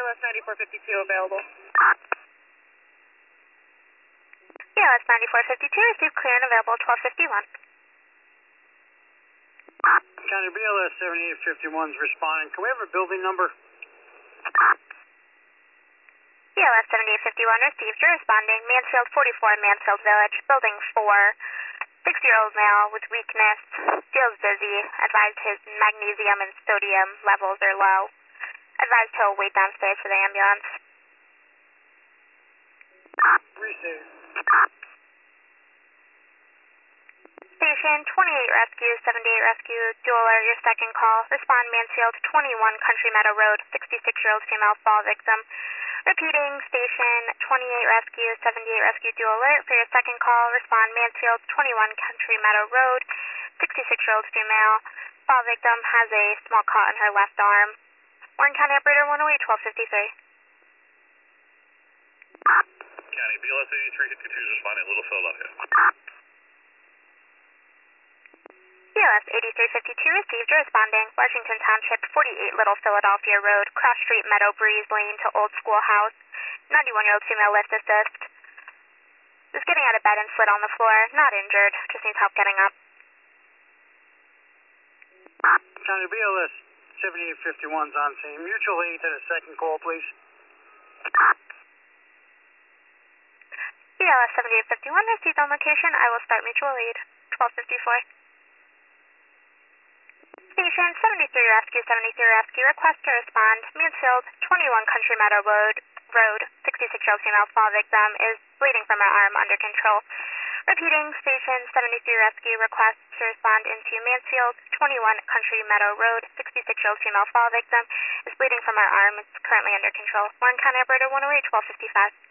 BLS 9452 available. BLS 9452, received clear and available 1251. County BLS 7851 is responding. Can we have a building number? BLS 7851 received, you're responding. Mansfield 44, Mansfield Village, building 4. 60-year-old male with weakness, feels dizzy, advised his magnesium and sodium levels are low. Advised he'll wait downstairs for the ambulance. Receive. Station 28 Rescue, 78 Rescue, dual alert, your second call. Respond Mansfield 21 Country Meadow Road, 66-year-old female fall victim. Repeating, Station 28 Rescue, 78 Rescue, dual alert. For your second call, respond Mansfield 21 Country Meadow Road, 66-year-old female fall victim has a small cut in her left arm. Warren County Operator 108, 1253. County BLS 8352 is responding, Little Philadelphia. BLS 8352 received, responding. Washington Township, 48 Little Philadelphia Road, Cross Street, Meadow Breeze Lane to Old Schoolhouse. 91-year-old female lift assist. Just getting out of bed and slid on the floor. Not injured. Just needs help getting up. County BLS 7851 is on scene. Mutual aid to the second call, please. BLS 7851 received on location. I will start mutual aid. 1254. Station 73 Rescue, 73 Rescue, request to respond. Mansfield 21 Country Meadow Road, 66-year-old female fall victim is bleeding from her arm, under control. Repeating, Station 73 Rescue, request to respond into Mansfield 21 Country Meadow Road, 66-year-old female fall victim is bleeding from her arm. It's currently under control. Warren County Operator 108, 1255.